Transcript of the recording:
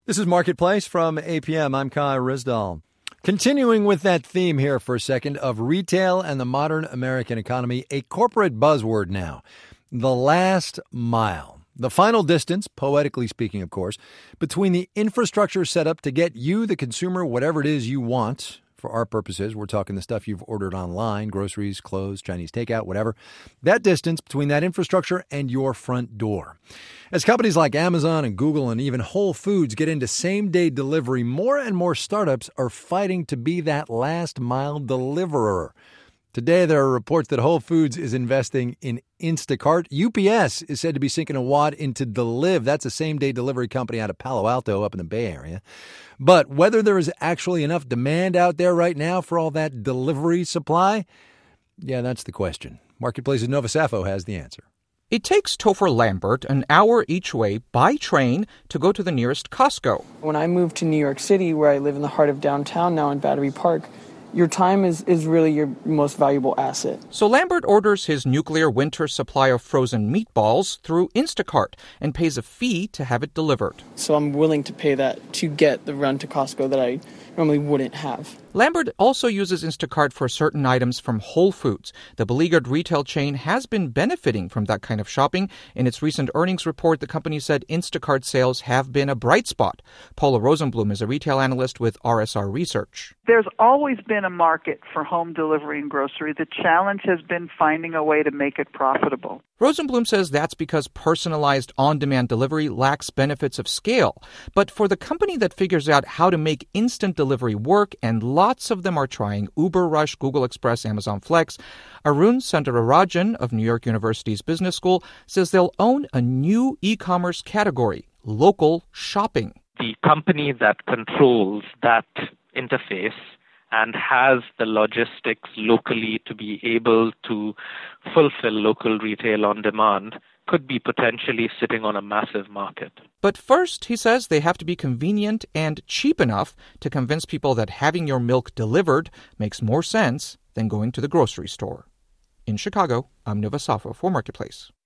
This is Marketplace from APM. I'm Kai Rizdal. Continuing with that theme here for a second of retail and the modern American economy, a corporate buzzword now, the last mile. The final distance, poetically speaking, of course, between the infrastructure set up to get you, the consumer, whatever it is you want. For our purposes, we're talking the stuff you've ordered online, groceries, clothes, Chinese takeout, whatever. That distance between that infrastructure and your front door. As companies like Amazon and Google and even Whole Foods get into same-day delivery, more and more startups are fighting to be that last-mile deliverer. Today, there are reports that Whole Foods is investing in Instacart. UPS is said to be sinking a wad into Deliv. That's a same-day delivery company out of Palo Alto up in the Bay Area. But whether there is actually enough demand out there right now for all that delivery supply, yeah, that's the question. Marketplace's Nova Safo has the answer. It takes Topher Lambert an hour each way by train to go to the nearest Costco. When I moved to New York City, where I live in the heart of downtown now in Battery Park, your time is really your most valuable asset. So Lambert orders his nuclear winter supply of frozen meatballs through Instacart and pays a fee to have it delivered. So I'm willing to pay that to get the run to Costco that I normally wouldn't have. Lambert also uses Instacart for certain items from Whole Foods. The beleaguered retail chain has been benefiting from that kind of shopping. In its recent earnings report, the company said Instacart sales have been a bright spot. Paula Rosenblum is a retail analyst with RSR Research. There's always been a market for home delivery and grocery. The challenge has been finding a way to make it profitable. Rosenblum says that's because personalized on-demand delivery lacks benefits of scale. But for the company that figures out how to make instant delivery work, and lots of them are trying Uber Rush, Google Express, Amazon Flex, Arun Sundararajan of New York University's Business School says they'll own a new e-commerce category, local shopping. The company that controls that interface and has the logistics locally to be able to fulfill local retail on demand could be potentially sitting on a massive market. But first, he says, they have to be convenient and cheap enough to convince people that having your milk delivered makes more sense than going to the grocery store. In Chicago, I'm Nova Safo for Marketplace.